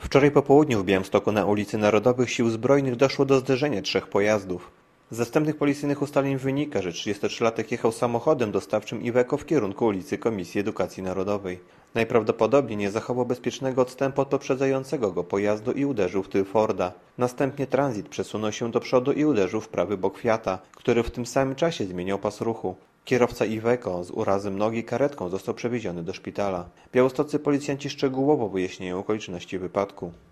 Wczoraj po południu w Białymstoku na ulicy Narodowych Sił Zbrojnych doszło do zderzenia trzech pojazdów. Z wstępnych policyjnych ustaleń wynika, że 33-latek jechał samochodem dostawczym Iveco w kierunku ulicy Komisji Edukacji Narodowej. Najprawdopodobniej nie zachował bezpiecznego odstępu od poprzedzającego go pojazdu i uderzył w tył Forda. Następnie tranzyt przesunął się do przodu i uderzył w prawy bok Fiata, który w tym samym czasie zmieniał pas ruchu. Kierowca Iveco z urazem nogi karetką został przewieziony do szpitala. Białostoccy policjanci szczegółowo wyjaśniają okoliczności wypadku.